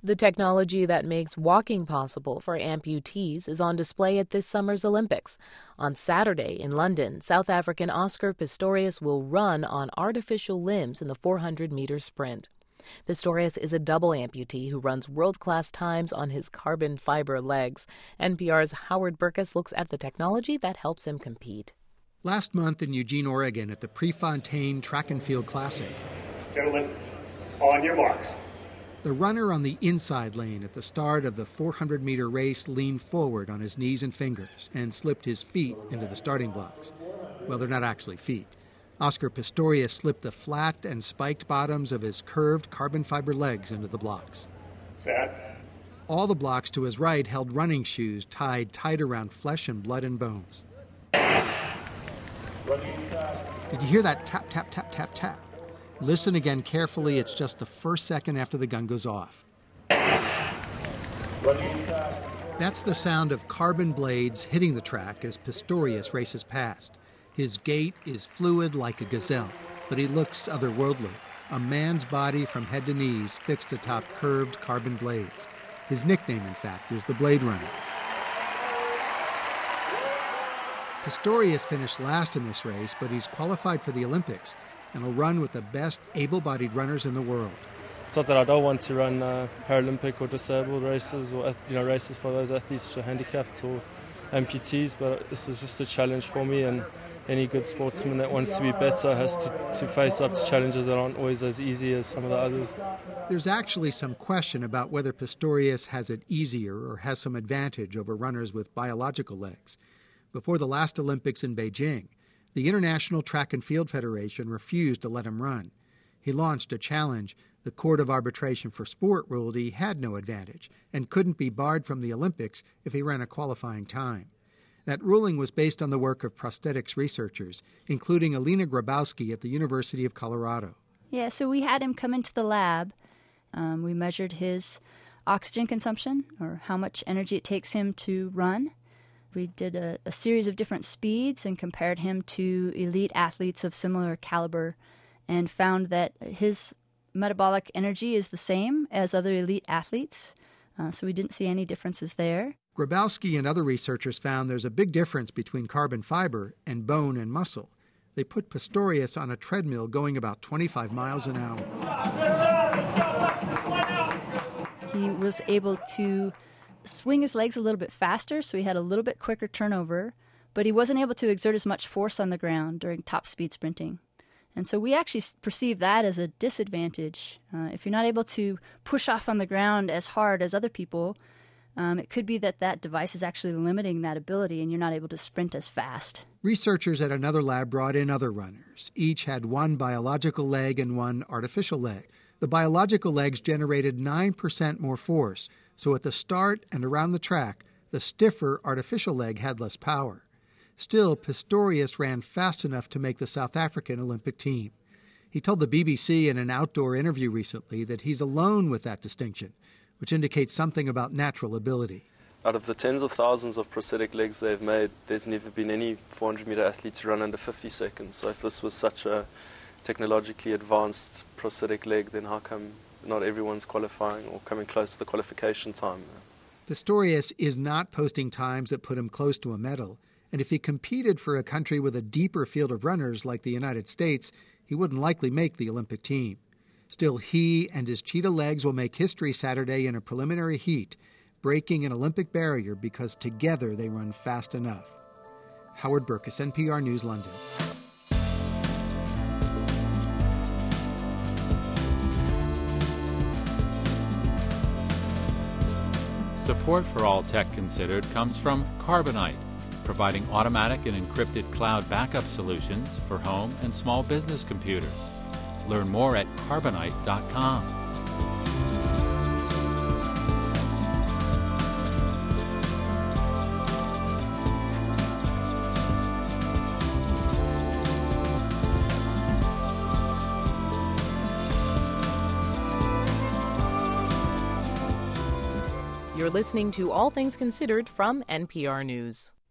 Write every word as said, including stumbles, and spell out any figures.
The technology that makes walking possible for amputees is on display at this summer's Olympics. On Saturday in London, South African Oscar Pistorius will run on artificial limbs in the four hundred meter sprint. Pistorius is a double amputee who runs world-class times on his carbon fiber legs. N P R's Howard Burkus looks at the technology that helps him compete. Last month in Eugene, Oregon, at the Prefontaine Track and Field Classic, gentlemen, on your marks. The runner on the inside lane at the start of the four hundred meter race leaned forward on his knees and fingers and slipped his feet into the starting blocks. Well, they're not actually feet. Oscar Pistorius slipped the flat and spiked bottoms of his curved carbon fiber legs into the blocks. Set. All the blocks to his right held running shoes tied tight around flesh and blood and bones. Did you hear that tap, tap, tap, tap, tap? Listen again carefully. It's just the first second after the gun goes off. That's the sound of carbon blades hitting the track as Pistorius races past. His gait is fluid like a gazelle, but he looks otherworldly. A man's body from head to knees fixed atop curved carbon blades. His nickname, in fact, is the Blade Runner. Pistorius finished last in this race, but he's qualified for the Olympics and will run with the best able-bodied runners in the world. It's not that I don't want to run uh, Paralympic or disabled races or you know races for those athletes who are handicapped or amputees, but this is just a challenge for me, and any good sportsman that wants to be better has to, to face up to challenges that aren't always as easy as some of the others. There's actually some question about whether Pistorius has it easier or has some advantage over runners with biological legs. Before the last Olympics in Beijing, the International Track and Field Federation refused to let him run. He launched a challenge. The Court of Arbitration for Sport ruled he had no advantage and couldn't be barred from the Olympics if he ran a qualifying time. That ruling was based on the work of prosthetics researchers, including Alina Grabowski at the University of Colorado. Yeah, so we had him come into the lab. Um, we measured his oxygen consumption, or how much energy it takes him to run. We did a, a series of different speeds and compared him to elite athletes of similar caliber and found that his metabolic energy is the same as other elite athletes. Uh, so we didn't see any differences there. Grabowski and other researchers found there's a big difference between carbon fiber and bone and muscle. They put Pistorius on a treadmill going about twenty-five miles an hour. He was able to swing his legs a little bit faster, so he had a little bit quicker turnover, but he wasn't able to exert as much force on the ground during top speed sprinting. And so we actually perceive that as a disadvantage. Uh, if you're not able to push off on the ground as hard as other people, um, it could be that that device is actually limiting that ability and you're not able to sprint as fast. Researchers at another lab brought in other runners. Each had one biological leg and one artificial leg. The biological legs generated nine percent more force, so at the start and around the track, the stiffer artificial leg had less power. Still, Pistorius ran fast enough to make the South African Olympic team. He told the B B C in an outdoor interview recently that he's alone with that distinction, which indicates something about natural ability. Out of the tens of thousands of prosthetic legs they've made, there's never been any four hundred meter athlete to run under fifty seconds. So if this was such a technologically advanced prosthetic leg, then how come not everyone's qualifying or coming close to the qualification time? Pistorius is not posting times that put him close to a medal, and if he competed for a country with a deeper field of runners like the United States, he wouldn't likely make the Olympic team. Still, he and his cheetah legs will make history Saturday in a preliminary heat, breaking an Olympic barrier because together they run fast enough. Howard Burkus, N P R News, London. Support for All Tech Considered comes from Carbonite, providing automatic and encrypted cloud backup solutions for home and small business computers. Learn more at carbonite dot com. You're listening to All Things Considered from N P R News.